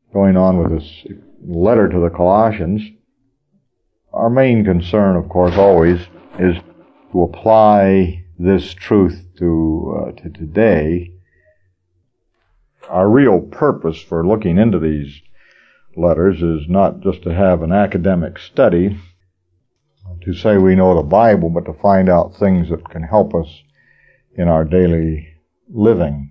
going on with this letter to the Colossians, our main concern, of course, always is to apply this truth to today. Our real purpose for looking into these letters is not just to have an academic study, to say we know the Bible, but to find out things that can help us in our daily living.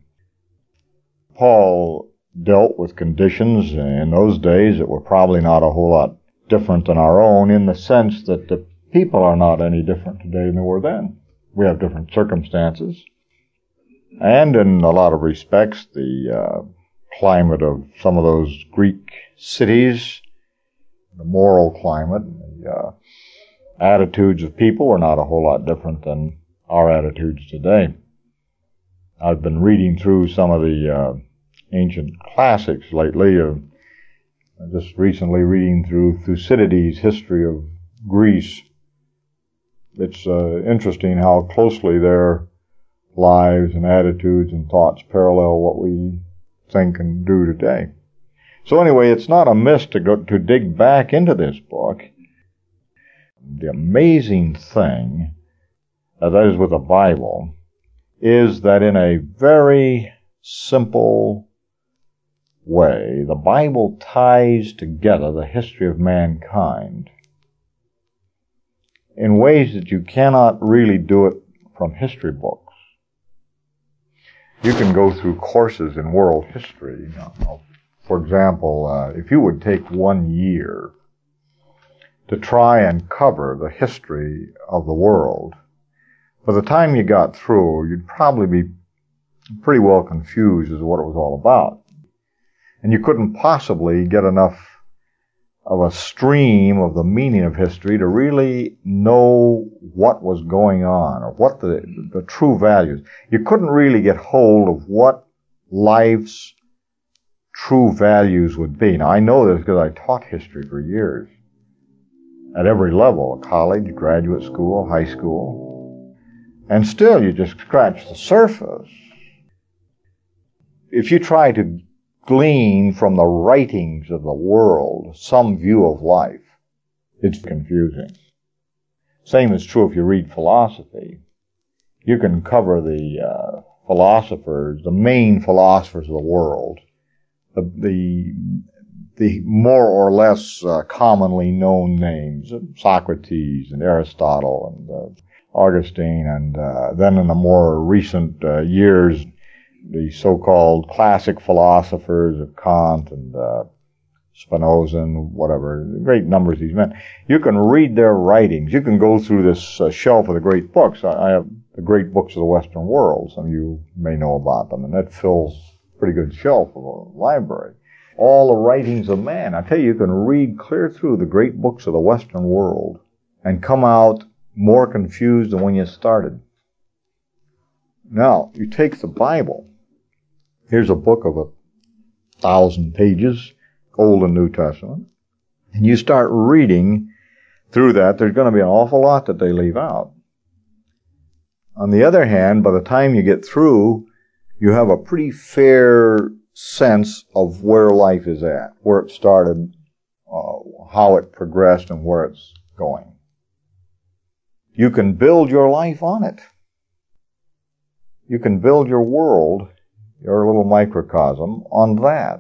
Paul dealt with conditions in those days that were probably not a whole lot different than our own, in the sense that the people are not any different today than they were then. We have different circumstances. And in a lot of respects, the climate of some of those Greek cities, the moral climate, the attitudes of people are not a whole lot different than our attitudes today. I've been reading through some of the ancient classics lately. Just recently reading through Thucydides' history of Greece. It's interesting how closely their lives and attitudes and thoughts parallel what we think and do today. So anyway, it's not amiss to dig back into this book. The amazing thing, as that is with the Bible, is that in a very simple way, the Bible ties together the history of mankind in ways that you cannot really do it from history books. You can go through courses in world history. For example, if you would take 1 year to try and cover the history of the world, by the time you got through, you'd probably be pretty well confused as to what it was all about. And you couldn't possibly get enough of a stream of the meaning of history to really know what was going on, or what the true values. You couldn't really get hold of what life's true values would be. Now, I know this because I taught history for years at every level, college, graduate school, high school. And still, you just scratch the surface. If you try to glean from the writings of the world some view of life, it's confusing. Same is true if you read philosophy. You can cover the philosophers, the main philosophers of the world, the more or less commonly known names, Socrates and Aristotle and Augustine, and then in the more recent years, the so-called classic philosophers of Kant and Spinoza and whatever, great numbers of these men. You can read their writings. You can go through this shelf of the great books. I have the great books of the Western world. Some of you may know about them, and that fills a pretty good shelf of a library. All the writings of man. I tell you, you can read clear through the great books of the Western world and come out more confused than when you started. Now, you take the Bible. Here's a book of 1,000 pages, Old and New Testament, and you start reading through that, there's going to be an awful lot that they leave out. On the other hand, by the time you get through, you have a pretty fair sense of where life is at, where it started, how it progressed, and where it's going. You can build your life on it. You can build your world, your little microcosm, on that.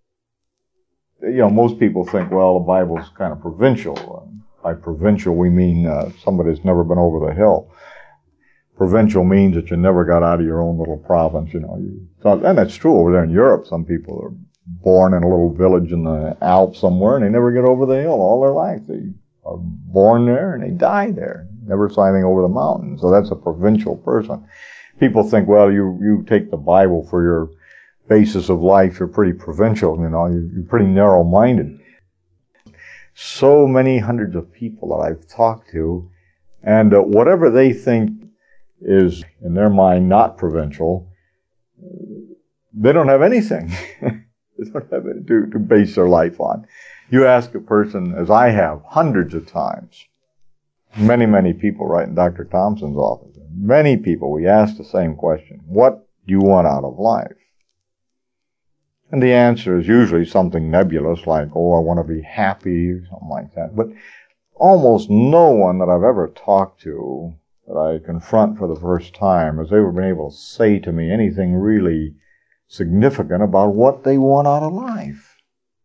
Most people think, well, the Bible's kind of provincial. By provincial, we mean somebody that's never been over the hill. Provincial means that you never got out of your own little province, and that's true over there in Europe. Some people are born in a little village in the Alps somewhere, and they never get over the hill all their life. They are born there, and they die there. Never saw anything over the mountain. So that's a provincial person. People think, well, you take the Bible for your basis of life, you're pretty provincial, you're pretty narrow-minded. So many hundreds of people that I've talked to, and whatever they think is, in their mind, not provincial, they don't have anything. They don't have it to base their life on. You ask a person, as I have hundreds of times, many, many people right in Dr. Thompson's office, many people, we ask the same question: what do you want out of life? And the answer is usually something nebulous like, oh, I want to be happy, something like that. But almost no one that I've ever talked to that I confront for the first time has ever been able to say to me anything really significant about what they want out of life.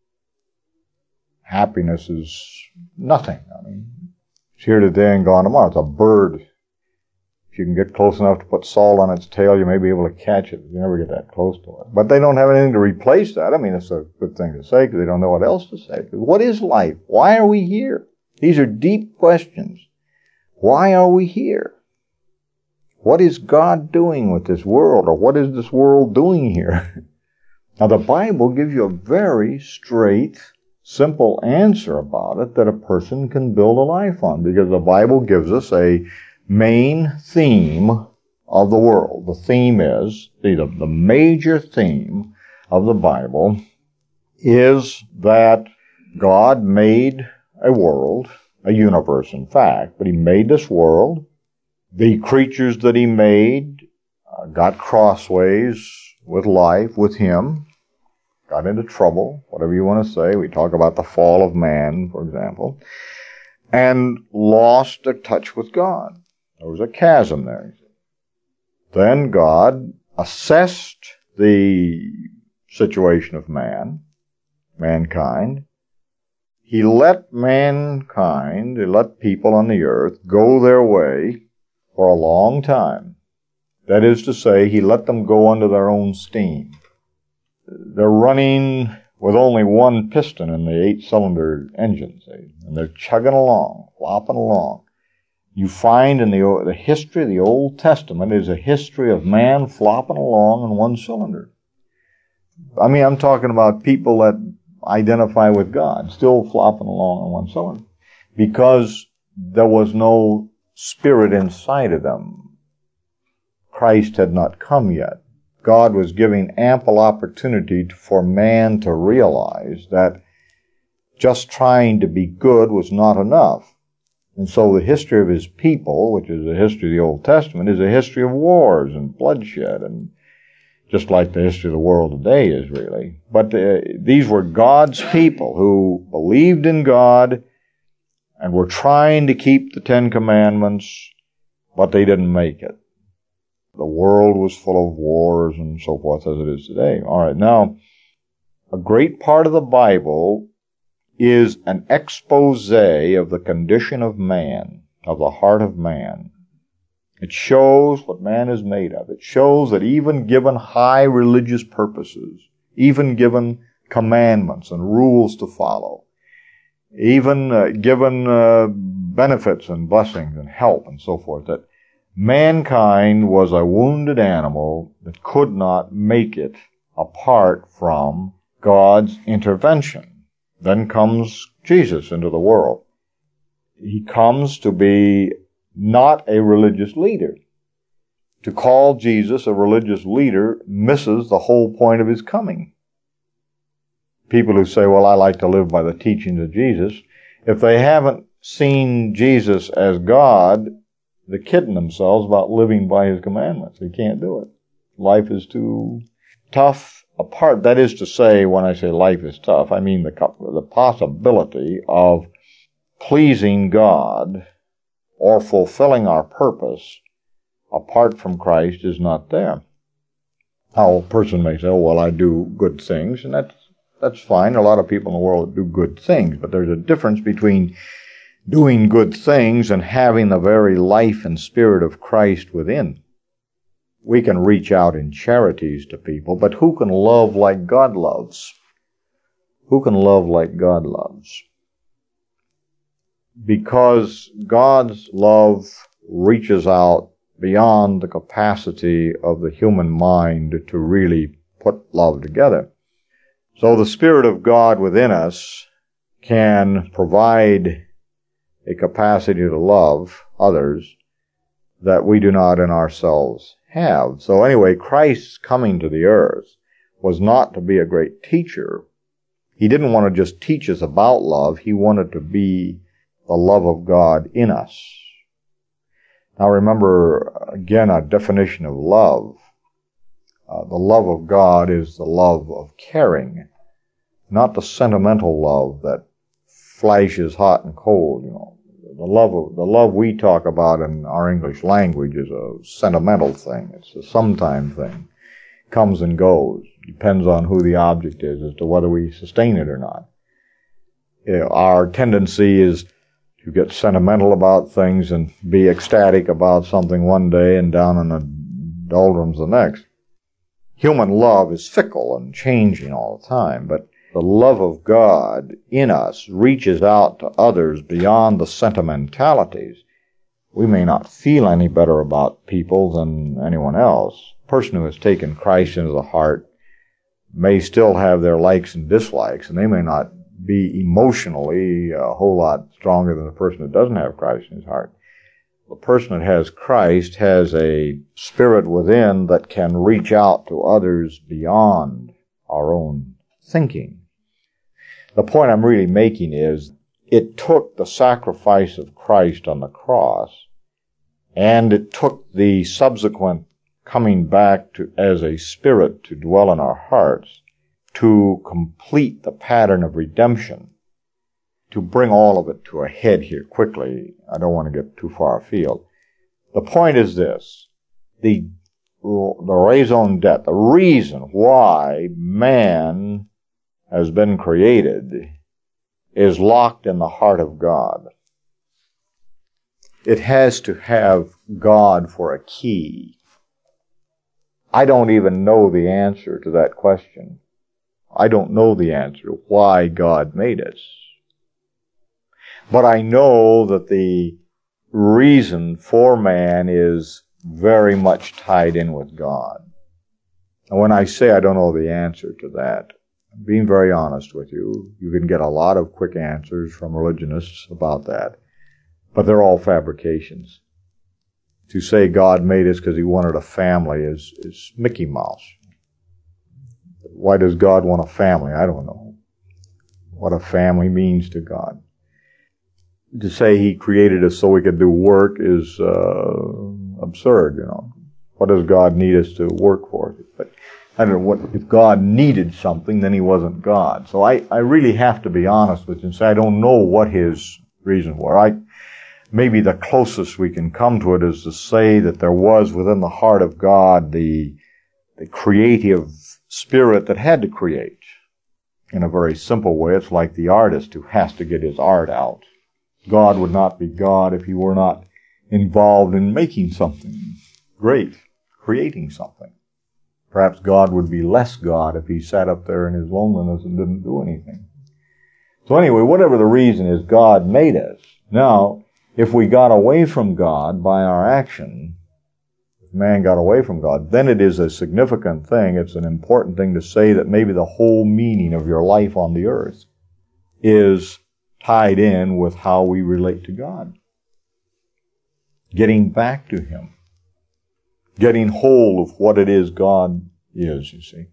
Happiness is nothing. I mean, it's here today and gone tomorrow. It's a bird. If you can get close enough to put salt on its tail, you may be able to catch it. You never get that close to it. But they don't have anything to replace that. I mean, it's a good thing to say because they don't know what else to say. What is life? Why are we here? These are deep questions. Why are we here? What is God doing with this world, or what is this world doing here? Now, the Bible gives you a very straight, simple answer about it that a person can build a life on, because the Bible gives us a main theme of the world. The theme is, the major theme of the Bible is that God made a world, a universe in fact, but He made this world. The creatures that He made got crossways with life, with Him, got into trouble, whatever you want to say. We talk about the fall of man, for example, and lost their touch with God. There was a chasm there. Then God assessed the situation of mankind. He let mankind, He let people on the earth go their way for a long time. That is to say, He let them go under their own steam. They're running with only one piston in the 8-cylinder engines, and they're chugging along, flopping along. You find in the history of the Old Testament is a history of man flopping along in one cylinder. I mean, I'm talking about people that identify with God, still flopping along in one cylinder, because there was no Spirit inside of them. Christ had not come yet. God was giving ample opportunity for man to realize that just trying to be good was not enough. And so the history of His people, which is the history of the Old Testament, is a history of wars and bloodshed, and just like the history of the world today is really. But these were God's people who believed in God and were trying to keep the 10 Commandments, but they didn't make it. The world was full of wars and so forth as it is today. All right, now, a great part of the Bible is an expose of the condition of man, of the heart of man. It shows what man is made of. It shows that even given high religious purposes, even given commandments and rules to follow, even given benefits and blessings and help and so forth, that mankind was a wounded animal that could not make it apart from God's intervention. Then comes Jesus into the world. He comes to be not a religious leader. To call Jesus a religious leader misses the whole point of His coming. People who say, well, I like to live by the teachings of Jesus, if they haven't seen Jesus as God, they're kidding themselves about living by His commandments. They can't do it. Life is too tough apart. That is to say, when I say life is tough, I mean the possibility of pleasing God or fulfilling our purpose apart from Christ is not there. Now, a person may say, oh, well, I do good things, and that's fine. A lot of people in the world do good things, but there's a difference between doing good things and having the very life and spirit of Christ within. We can reach out in charities to people, but who can love like God loves? Who can love like God loves? Because God's love reaches out beyond the capacity of the human mind to really put love together. So the Spirit of God within us can provide a capacity to love others that we do not in ourselves have. So anyway, Christ's coming to the earth was not to be a great teacher. He didn't want to just teach us about love. He wanted to be the love of God in us. Now remember, again, a definition of love. The love of God is the love of caring, not the sentimental love that flashes hot and cold, you know. The love we talk about in our English language is a sentimental thing. It's a sometime thing. Comes and goes. Depends on who the object is as to whether we sustain it or not. You know, our tendency is to get sentimental about things and be ecstatic about something one day and down in the doldrums the next. Human love is fickle and changing all the time, but the love of God in us reaches out to others beyond the sentimentalities. We may not feel any better about people than anyone else. A person who has taken Christ into the heart may still have their likes and dislikes, and they may not be emotionally a whole lot stronger than the person that doesn't have Christ in his heart. The person that has Christ has a spirit within that can reach out to others beyond our own thinking. The point I'm really making is it took the sacrifice of Christ on the cross, and it took the subsequent coming back to as a spirit to dwell in our hearts to complete the pattern of redemption. To bring all of it to a head here quickly, I don't want to get too far afield. The point is this: the raison d'etre, the reason why man has been created, is locked in the heart of God. It has to have God for a key. I don't even know the answer to that question. I don't know the answer to why God made us. But I know that the reason for man is very much tied in with God. And when I say I don't know the answer to that, I'm being very honest with you. You can get a lot of quick answers from religionists about that. But they're all fabrications. To say God made us because he wanted a family is Mickey Mouse. Why does God want a family? I don't know what a family means to God. To say he created us so we could do work is absurd, you know. What does God need us to work for? But I don't know, what if God needed something, then he wasn't God. So I really have to be honest with you and say I don't know what his reasons were. Maybe the closest we can come to it is to say that there was within the heart of God the creative spirit that had to create. In a very simple way, it's like the artist who has to get his art out. God would not be God if he were not involved in making something great, creating something. Perhaps God would be less God if he sat up there in his loneliness and didn't do anything. So anyway, whatever the reason is, God made us. Now, if we got away from God by our action, if man got away from God, then it is a significant thing. It's an important thing to say that maybe the whole meaning of your life on the earth is tied in with how we relate to God. Getting back to him. Getting hold of what it is God is, you see.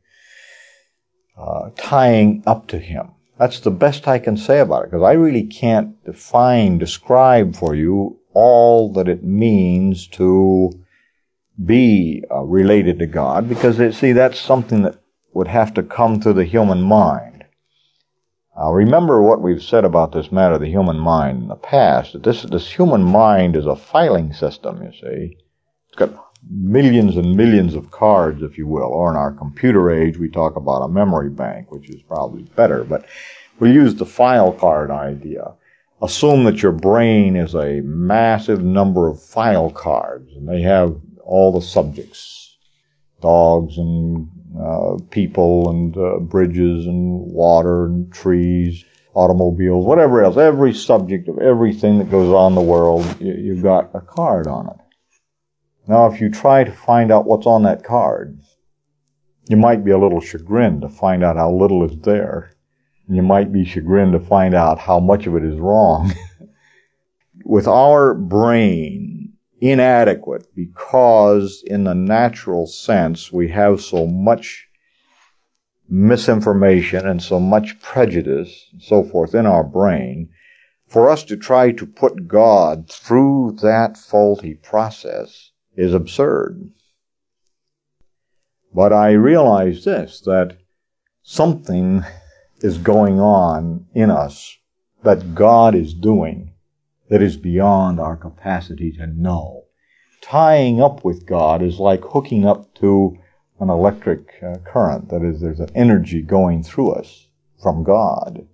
Tying up to him. That's the best I can say about it, because I really can't describe for you all that it means to be related to God, because that's something that would have to come through the human mind. Remember what we've said about this matter of the human mind in the past, that this human mind is a filing system, you see. It's got millions and millions of cards, if you will, or in our computer age we talk about a memory bank, which is probably better, but we use the file card idea. Assume that your brain is a massive number of file cards, and they have all the subjects, dogs and people and bridges and water and trees, automobiles, whatever else, every subject of everything that goes on in the world, you've got a card on it. Now, if you try to find out what's on that card, you might be a little chagrined to find out how little is there. And you might be chagrined to find out how much of it is wrong. With our brain inadequate because in the natural sense we have so much misinformation and so much prejudice and so forth in our brain, for us to try to put God through that faulty process is absurd. But I realize this, that something is going on in us that God is doing that is beyond our capacity to know. Tying up with God is like hooking up to an electric current. That is, there's an energy going through us from God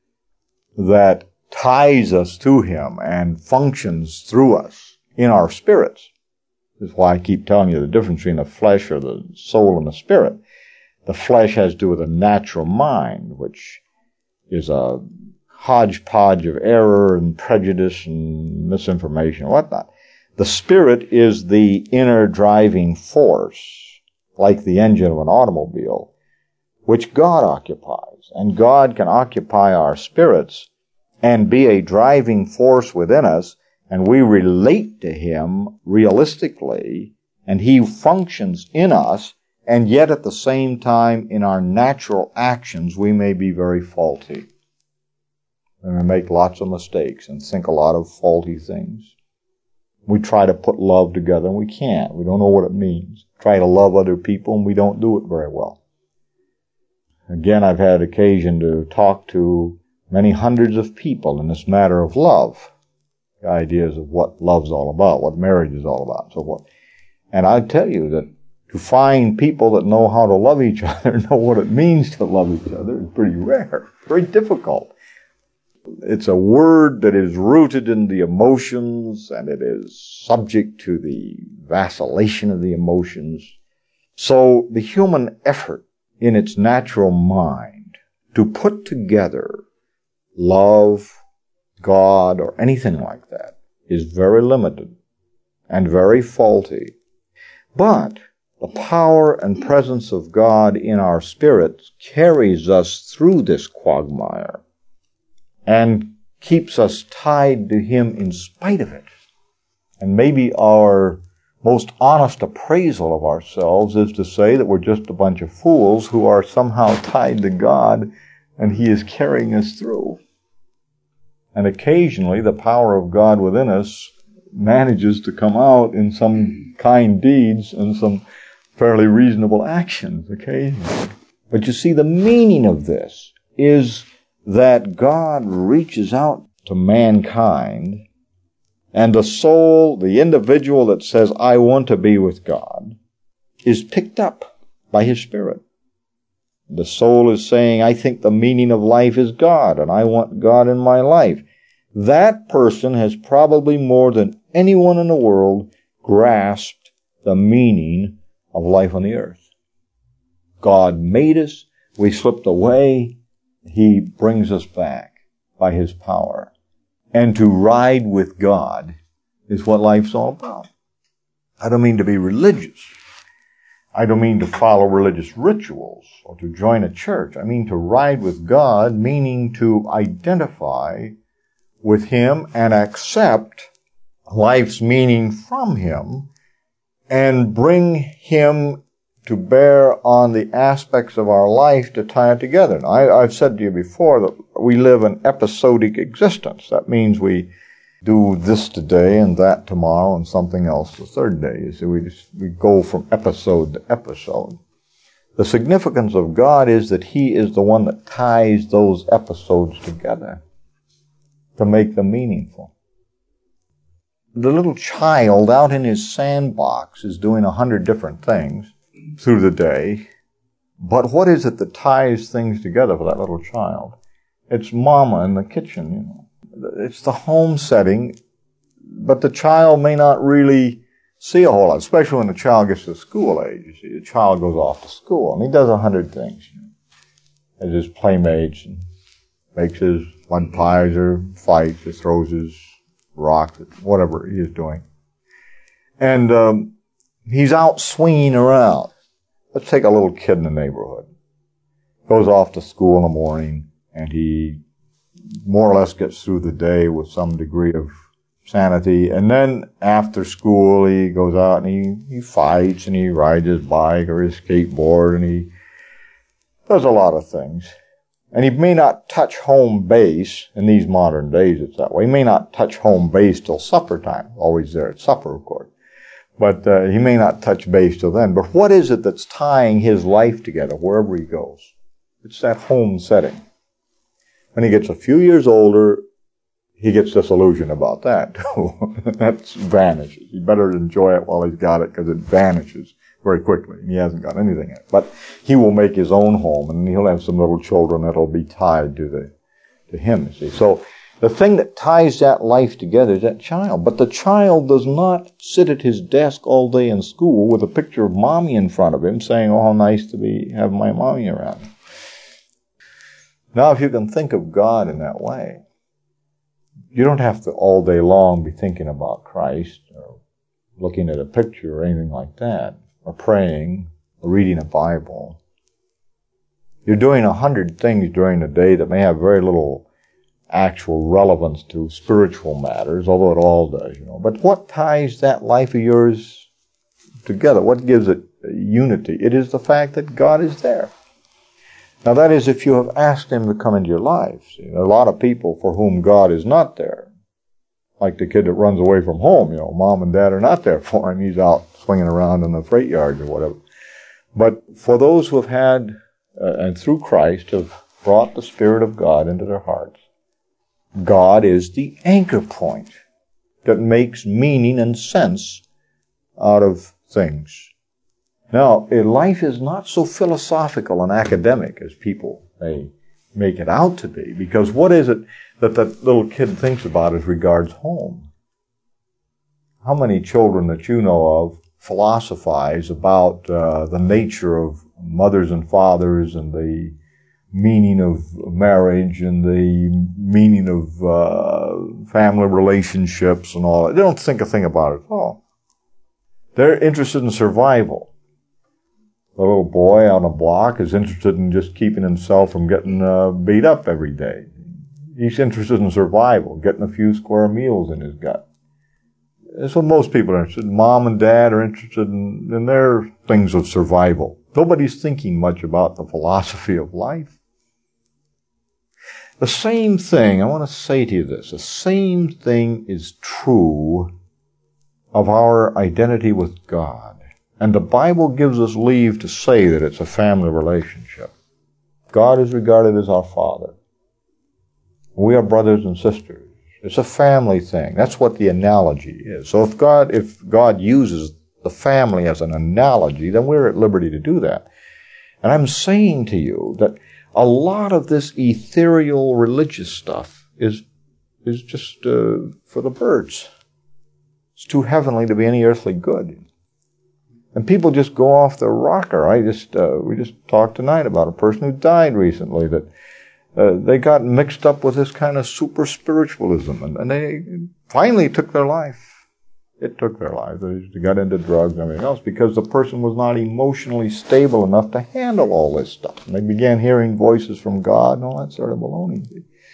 that ties us to Him and functions through us in our spirits. This is why I keep telling you the difference between the flesh or the soul and the spirit. The flesh has to do with a natural mind, which is a hodgepodge of error and prejudice and misinformation and whatnot. The spirit is the inner driving force, like the engine of an automobile, which God occupies. And God can occupy our spirits and be a driving force within us, and we relate to Him realistically, and He functions in us, and yet at the same time in our natural actions we may be very faulty. And we make lots of mistakes and think a lot of faulty things. We try to put love together and we can't. We don't know what it means. Try to love other people and we don't do it very well. Again, I've had occasion to talk to many hundreds of people in this matter of love. The ideas of what love's all about, what marriage is all about, and so forth. And I tell you that to find people that know how to love each other, know what it means to love each other, is pretty rare, very difficult. It's a word that is rooted in the emotions, and it is subject to the vacillation of the emotions. So the human effort in its natural mind to put together love, God, or anything like that is very limited and very faulty. But the power and presence of God in our spirits carries us through this quagmire and keeps us tied to Him in spite of it. And maybe our most honest appraisal of ourselves is to say that we're just a bunch of fools who are somehow tied to God and He is carrying us through. And occasionally the power of God within us manages to come out in some kind deeds and some fairly reasonable actions occasionally. But you see, the meaning of this is that God reaches out to mankind, and the soul, the individual that says, I want to be with God, is picked up by His Spirit. The soul is saying, I think the meaning of life is God, and I want God in my life. That person has probably more than anyone in the world grasped the meaning of life on the earth. God made us, we slipped away, He brings us back by His power. And to ride with God is what life's all about. I don't mean to be religious. I don't mean to follow religious rituals or to join a church. I mean to ride with God, meaning to identify with Him and accept life's meaning from Him and bring Him to bear on the aspects of our life to tie it together. Now, I've said to you before that we live an episodic existence. That means we do this today and that tomorrow and something else the third day. You see, we go from episode to episode. The significance of God is that He is the one that ties those episodes together to make them meaningful. The little child out in his sandbox is doing 100 different things through the day, but what is it that ties things together for that little child? It's mama in the kitchen, you know. It's the home setting, but the child may not really see a whole lot, especially when the child gets to school age. You see, the child goes off to school, and he does 100 things. You know, as his playmates, and makes his mud pies or fights or throws his rocks, whatever he is doing. And he's out swinging around. Let's take a little kid in the neighborhood. Goes off to school in the morning, and he more or less gets through the day with some degree of sanity. And then after school, he goes out and he fights, and he rides his bike or his skateboard, and he does a lot of things. And he may not touch home base. In these modern days, it's that way. He may not touch home base till supper time. Always there at supper, of course. But he may not touch base till then. But what is it that's tying his life together wherever he goes? It's that home setting. When he gets a few years older, he gets disillusioned about that. That vanishes. He better enjoy it while he's got it, because it vanishes very quickly. He hasn't got anything yet. But he will make his own home, and he'll have some little children that'll be tied to him, you see. So the thing that ties that life together is that child. But the child does not sit at his desk all day in school with a picture of mommy in front of him saying, oh, how nice to have my mommy around. Now, if you can think of God in that way, you don't have to all day long be thinking about Christ or looking at a picture or anything like that, or praying or reading a Bible. You're doing 100 things during the day that may have very little actual relevance to spiritual matters, although it all does, But what ties that life of yours together? What gives it unity? It is the fact that God is there. Now that is if you have asked Him to come into your life. See, there are a lot of people for whom God is not there. Like the kid that runs away from home, Mom and Dad are not there for him. He's out swinging around in the freight yard or whatever. But for those who have had, and through Christ, have brought the Spirit of God into their hearts, God is the anchor point that makes meaning and sense out of things. Now, life is not so philosophical and academic as people may make it out to be, because what is it that little kid thinks about as regards home? How many children that you know of philosophize about the nature of mothers and fathers and the meaning of marriage and the meaning of family relationships and all that? They don't think a thing about it at all. They're interested in survival. The little boy on a block is interested in just keeping himself from getting beat up every day. He's interested in survival, getting a few square meals in his gut. That's what most people are interested in. Mom and Dad are interested in their things of survival. Nobody's thinking much about the philosophy of life. The same thing, I want to say to you this, the same thing is true of our identity with God. And the Bible gives us leave to say that it's a family relationship. God is regarded as our Father. We are brothers and sisters. It's a family thing. That's what the analogy is. So if God uses the family as an analogy, then we're at liberty to do that. And I'm saying to you that a lot of this ethereal religious stuff is just for the birds. It's too heavenly to be any earthly good. And people just go off the rocker. We just talked tonight about a person who died recently that they got mixed up with this kind of super spiritualism, and they finally took their life. It took their life. They got into drugs and everything else because the person was not emotionally stable enough to handle all this stuff. And they began hearing voices from God and all that sort of baloney.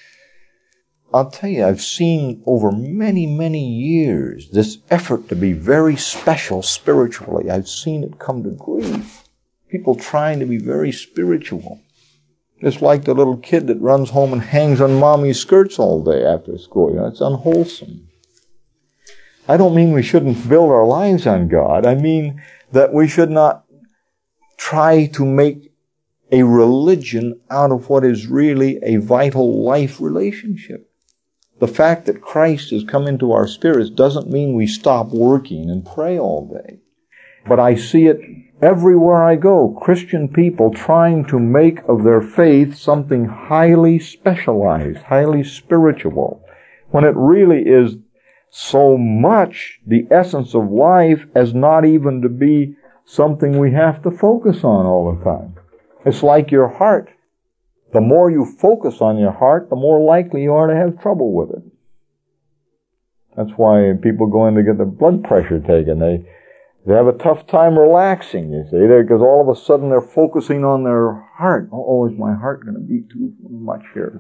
I'll tell you, I've seen over many, many years this effort to be very special spiritually. I've seen it come to grief. People trying to be very spiritual. It's like the little kid that runs home and hangs on mommy's skirts all day after school. It's unwholesome. I don't mean we shouldn't build our lives on God. I mean that we should not try to make a religion out of what is really a vital life relationship. The fact that Christ has come into our spirits doesn't mean we stop working and pray all day. But I see it everywhere I go. Christian people trying to make of their faith something highly specialized, highly spiritual, when it really is so much the essence of life as not even to be something we have to focus on all the time. It's like your heart. The more you focus on your heart, the more likely you are to have trouble with it. That's why people go in to get their blood pressure taken. They have a tough time relaxing, you see, because all of a sudden they're focusing on their heart. Oh, is my heart going to beat too much here?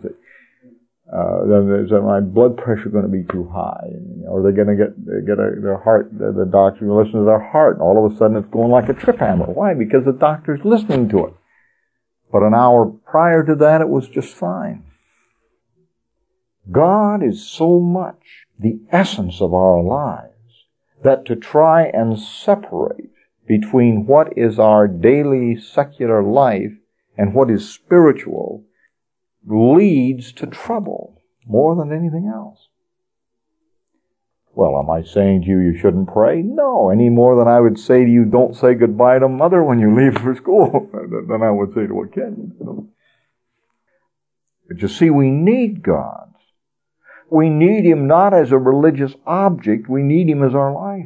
Is my blood pressure going to be too high? Or they're going to get their heart, the doctor will listen to their heart, and all of a sudden it's going like a trip hammer. Why? Because the doctor's listening to it. But an hour prior to that, it was just fine. God is so much the essence of our lives that to try and separate between what is our daily secular life and what is spiritual leads to trouble more than anything else. Well, am I saying to you you shouldn't pray? No, any more than I would say to you don't say goodbye to mother when you leave for school than I would say to a kid. But you see, we need God. We need Him not as a religious object, we need Him as our life.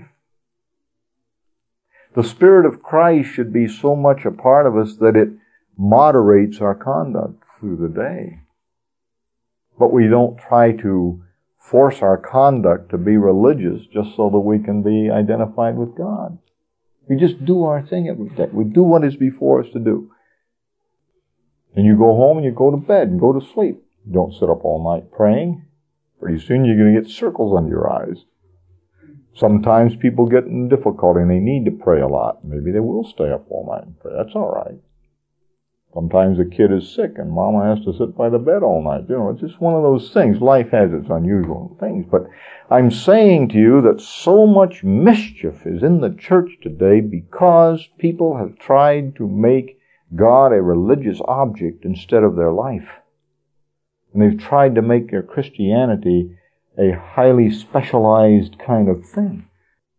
The Spirit of Christ should be so much a part of us that it moderates our conduct through the day. But we don't try to force our conduct to be religious just so that we can be identified with God. We just do our thing every day. We do what is before us to do. And you go home and you go to bed and go to sleep. You don't sit up all night praying. Pretty soon you're going to get circles under your eyes. Sometimes people get in difficulty and they need to pray a lot. Maybe they will stay up all night and pray. That's all right. Sometimes a kid is sick and mama has to sit by the bed all night. It's just one of those things. Life has its unusual things. But I'm saying to you that so much mischief is in the church today because people have tried to make God a religious object instead of their life. And they've tried to make their Christianity a highly specialized kind of thing.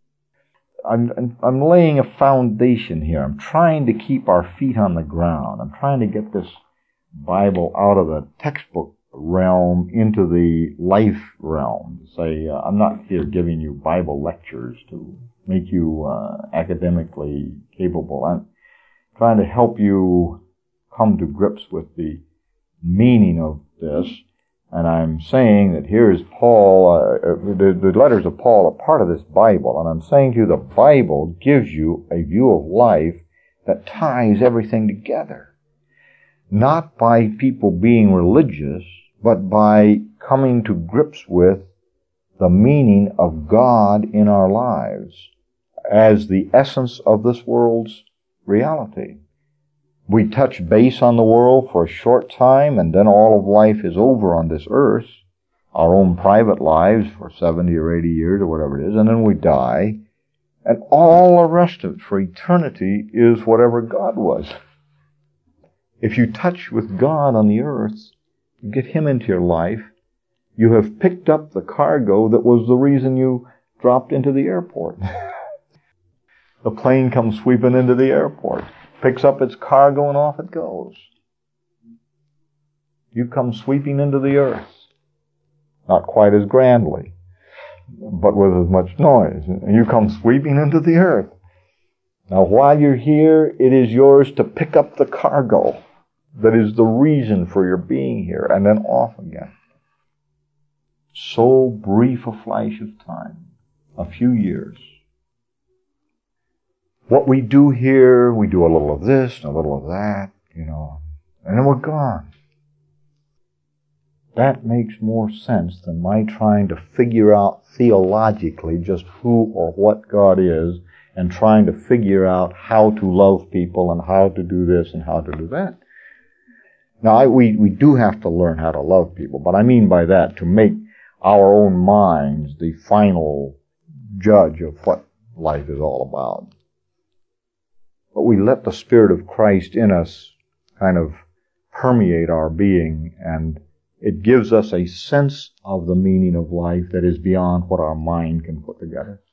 I'm laying a foundation here. I'm trying to keep our feet on the ground. I'm trying to get this Bible out of the textbook realm into the life realm. I'm not here giving you Bible lectures to make you academically capable. I'm trying to help you come to grips with the meaning of this. And I'm saying that here's Paul, the letters of Paul are part of this Bible. And I'm saying to you the Bible gives you a view of life that ties everything together. Not by people being religious, but by coming to grips with the meaning of God in our lives as the essence of this world's reality. We touch base on the world for a short time, and then all of life is over on this earth, our own private lives for 70 or 80 years or whatever it is, and then we die, and all the rest of it for eternity is whatever God was. If you touch with God on the earth, you get Him into your life, you have picked up the cargo that was the reason you dropped into the airport. The plane comes sweeping into the airport, picks up its cargo, and off it goes. You come sweeping into the earth. Not quite as grandly, but with as much noise. And you come sweeping into the earth. Now, while you're here, it is yours to pick up the cargo that is the reason for your being here, and then off again. So brief a flash of time, a few years. What we do here, we do a little of this and a little of that, and then we're gone. That makes more sense than my trying to figure out theologically just who or what God is and trying to figure out how to love people and how to do this and how to do that. Now, we do have to learn how to love people, but I mean by that to make our own minds the final judge of what life is all about. But we let the Spirit of Christ in us kind of permeate our being, and it gives us a sense of the meaning of life that is beyond what our mind can put together.